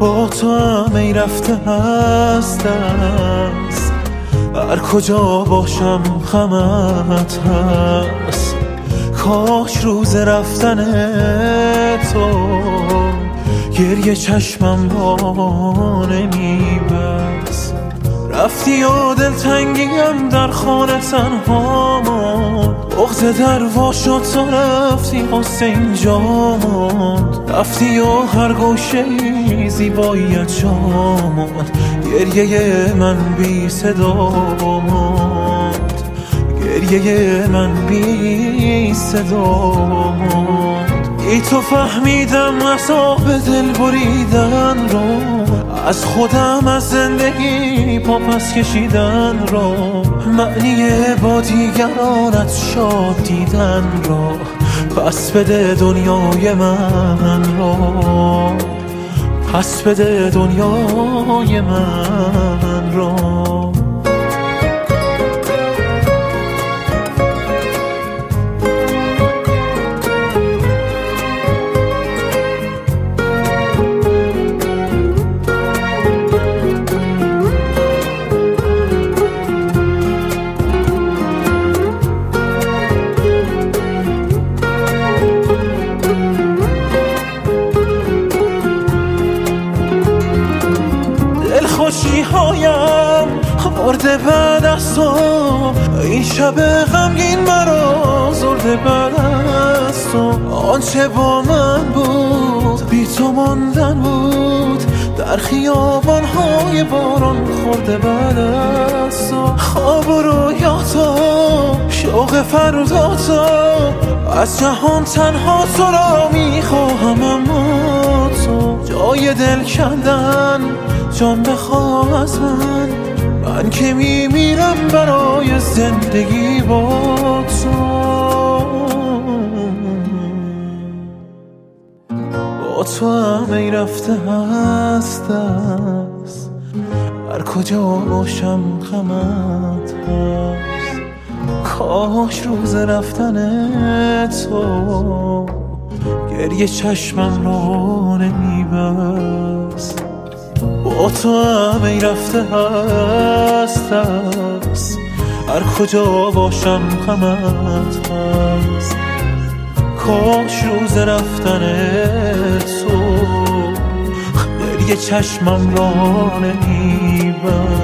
با تو هم ای رفته هست هر کجا باشم غمت هست. کاش روز رفتن تو گریه چشمم با نمیبست. رفتی و دلتنگیم در خانه تنها ماند، بغض در وا شد تو رفتی قصه اینجا ماند. رفتی و هر گوشه‌ای زیباییت جا ماند، گریه من بی صدا ماند، گریه من بی صدا ماند. ای تو فهمیدم عذاب دل بریدن رو، از خودم از زندگی پا پس کشیدن رو، معنی با دیگرانت شاد دیدن رو. پس بده دنیای من رو، پس بده دنیای من رو. خوشی هایم مرده بعد از تو، این شب غمگین مرا زرده بعد از تو. آنچه با من بود بی تو ماندن بود، در خیابان‌های باران خورده بعد از تو. خواب و رویاتا شوق فرداتا، از جهان تنها تو را میخواهم اما تو. جای دل کندن جان بخواه از من که میمیرم برای زندگی با تو. با تو هم ای رفته هست هر کجا باشم غمت هست. کاش روز رفتن تو گریه چشمم رو نمیبست. با تو هم ای رفته هست هر کجا باشم غمت هست. کاش روز رفتن تو گریه چشمم را نمیبست.